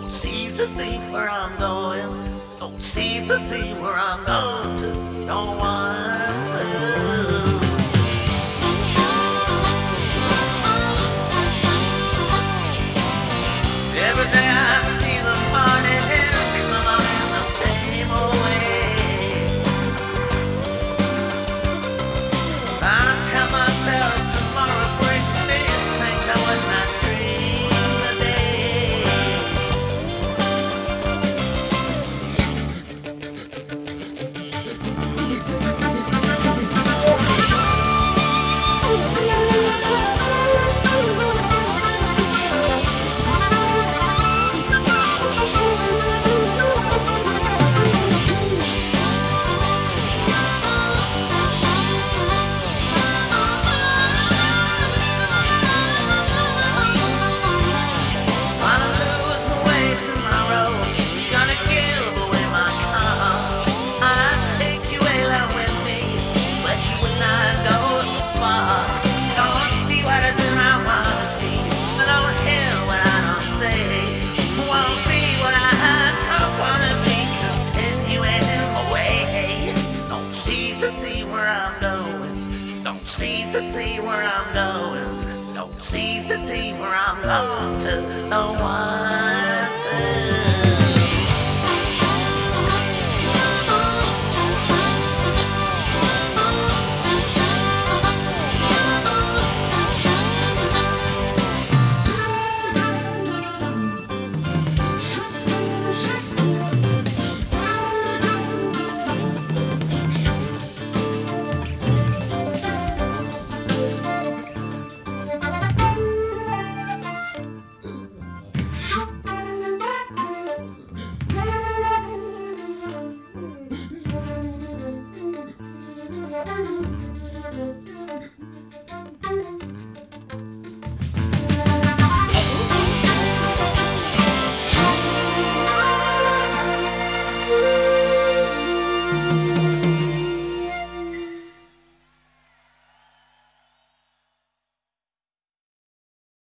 Don't cease to see where I'm going. Don't cease to see where I'm going to. Don't want to. Every day I see the morning come on in the same old way. I tell myself tomorrow brings me things I would not dream today. Don't cease to see where I'm going. Don't cease to see where I'm going to. Don't want to. Thank you.